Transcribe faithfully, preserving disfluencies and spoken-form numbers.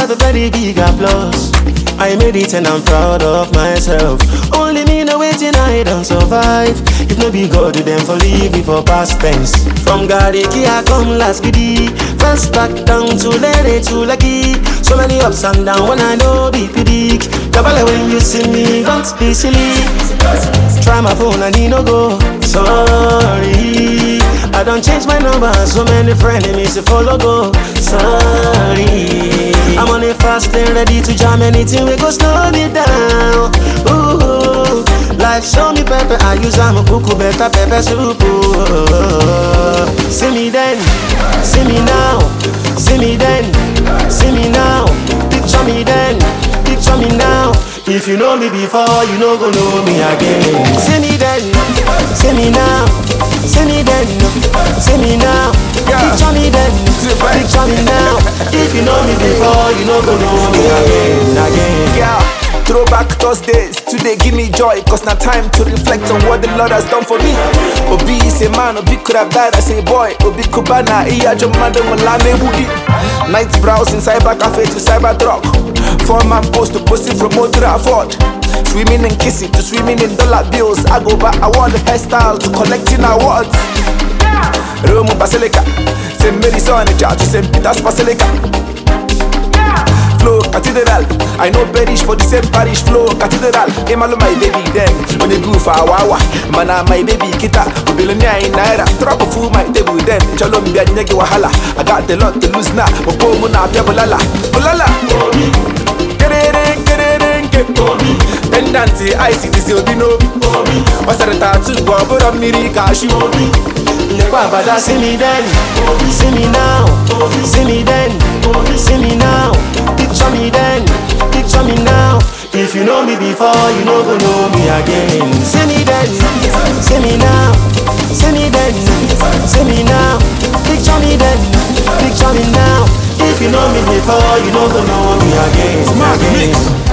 deserve a very big applause. I made it and I'm proud of myself. Only me know waiting I don't survive. If no be God, then for leave before past tense. From Gariki I come last giddy. First back down to Lere to Lucky. So many ups and downs when I know be predict. Kabale when you see me, don't be silly. Try my phone and he no go. Sorry, I don't change my number. So many friends me say follow go. Sorry, I'm on a fast lane ready to jam anything. We go slow me down. Ooh, life show me pepper. I use I'm a cuckoo better pepper soup. Ooh. See me then, see me now. See me then, see me now. Picture me then, picture me now. If you know me before, you know go know me again. See me then, see me now. See me then, see me now. Picture me then, picture me now. If you know me before, you know go know me again, again. Yeah. Throwback Thursdays, today give me joy. Cause now time to reflect on what the Lord has done for me. Obi is a man, Obi could have died, I say boy. Obi Kubana, iya jomada mulame boogie. Night browsing cyber cafe to cyber truck. Four man post to posting from motor afford. Swimming and kissing to swimming in dollar bills. I go back, I want the hairstyle to collecting awards. Rome Basilica, Saint Mary's on the church to Saint Peter's Basilica. Flow cathedral, I know perish for the same parish. Flow cathedral, Emalo my baby then. When you go for a wawa, mana my baby kita. Billionaire in naira, drop a fool my table then. Chalom be a nyagi wahala. I got the lot to lose now. Opo muna pia bulala, bulala. Kerere kerere ke Obi. Pendanti I see this Obi no Obi. Wasarata tu go but I'm miri kashi Obi. Lekwa bada see me then, see me now. See me then, see me now. Picture me then, picture me now. If you know me before, you know go know me again. See me then, see me now. See me then, see me now. Picture me then, picture me now. If you know me before, you know go know me again, again.